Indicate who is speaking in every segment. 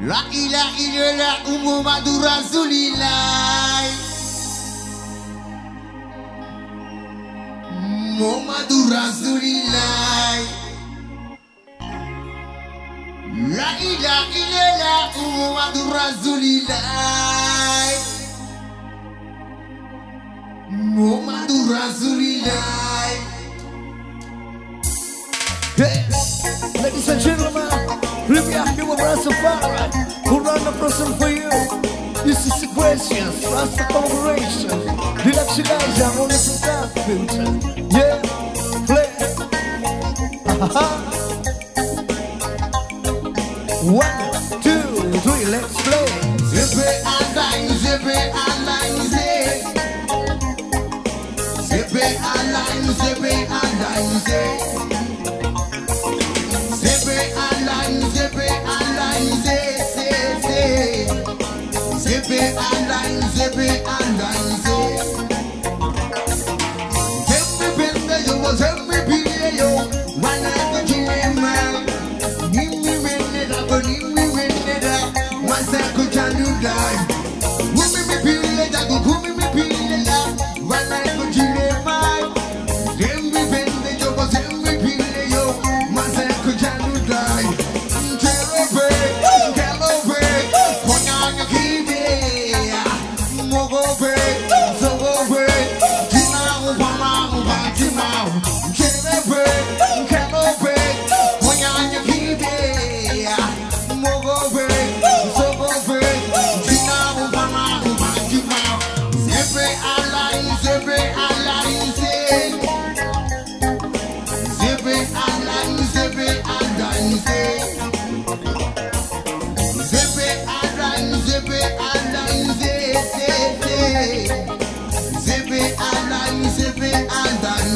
Speaker 1: La ilaha illallah Muhammadur Rasulillah. Muhammadur Rasulillah. La ilaha illallah Muhammadur Rasulillah. Muhammadur Rasulillah.
Speaker 2: Hey, ladies and gentlemen, let me ask you a Rastafari who run the person for you. This is Sequentials, Rasta Collaboration. Deluxe Elijah, only from that filter. Yeah, play. 1, 2, 3, let's play.
Speaker 1: Zippe align, zippe align, zippe align, zippe align, zippe align, zippe align, zippe align, zippe align, zippe bende yo, zippe bende yo, wana kujima, nimi mende da, nimi mende da, masa kujandu da, umi mi pile da, umi mi pile da, wana kujima, zippe bende yo, zippe bende yo, masa kujandu da, kelobe, kelobe, konyanya kibe, mogobe, sogobe, timau, pamau, timau, kelobe, kelobe, konyanya kibe, mogobe, sogobe, timau, pamau, timau, zippe align, zippe align, zippe align, zippe align, zippe align, zippe align, zippe align, zippe align,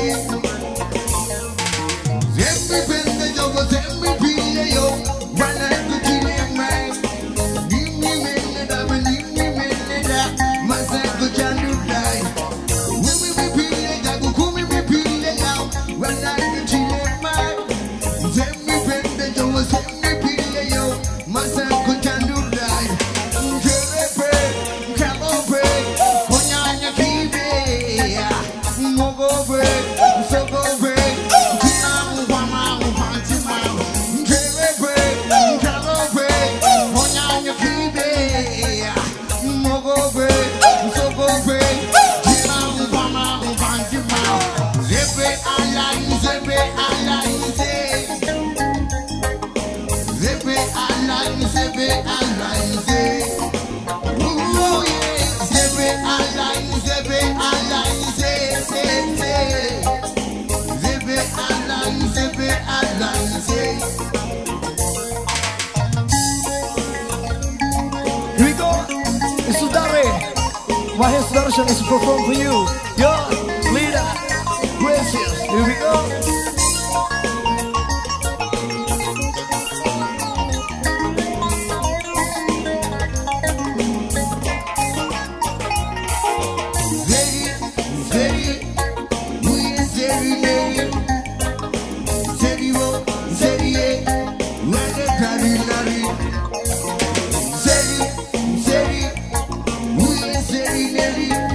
Speaker 1: zippe bende yo, zippe bende yo, wana kujile mai, nimi mende da, masa kujandu dai, umi mi pile da, kumi mi pile da, wana kujile mai, zippe bende yo, zippe bende yo, masa kujandu dai, kelobe, kelobe, konyanya kibe, mogobe, sogobe, timau, pamau, timau, kelobe, kelobe, konyanya kibe, mogobe, sogobe, timau, pamau, timau, zippe align, zippe align, zippe align, zippe align, ooh yeah, zippe align, zippe align, zippe align, zippe align,
Speaker 2: Here we go. It's Sudare. Mahesh Darshan is perform for you. Yo, leader, Gracious. Here we go.
Speaker 1: Zeri, we zeri, zeri wo, zeri wende kari nari. Zeri, we zeri neri.